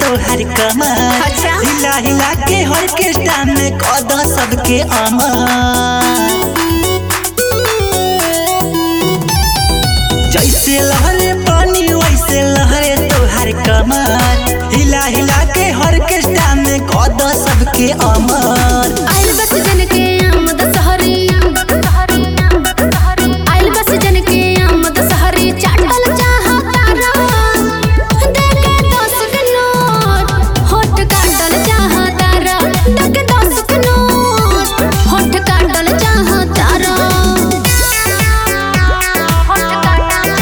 तोहर कमर अच्छा। हिला हिला के ऑर्केस्ट्रा में कद सबके अमर जैसे लहरे पानी वैसे लहरे तोहर कमर हिला हिला के ऑर्केस्ट्रा में कद सबके अमर आइल बस जन के आमद सहरी आइल बस जन के आमद सहरी चाटल चाहा तारा देके 10 के नोट होठ काटल चाहा तारा देके 10 के नोट होठ काटल चाहा तारा होठ काटल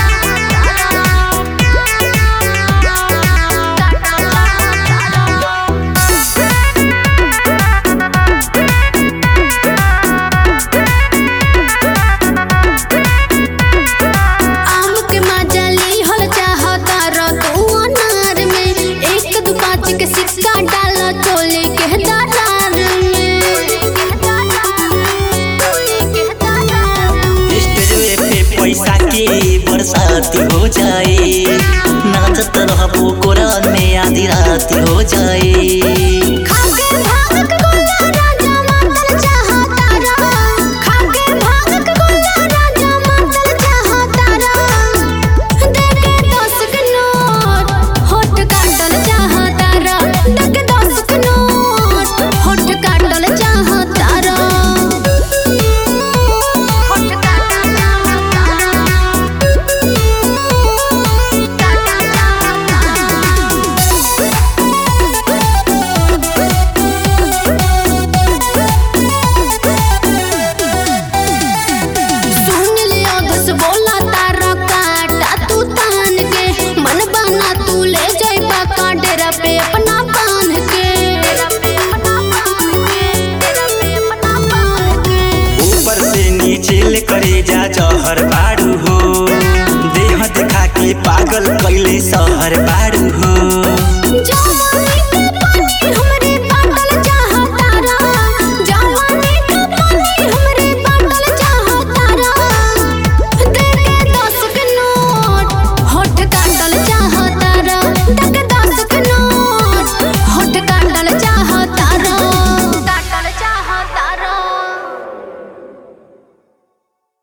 आम के मजा ली हल चाहता रो तू अनार में 1 2 5 के सिक्का डाला चोली के दालार में स्टेजवे पे पैसा के बरसात हो जाए नाचत रहबो कोरन में आधी रात हो जाए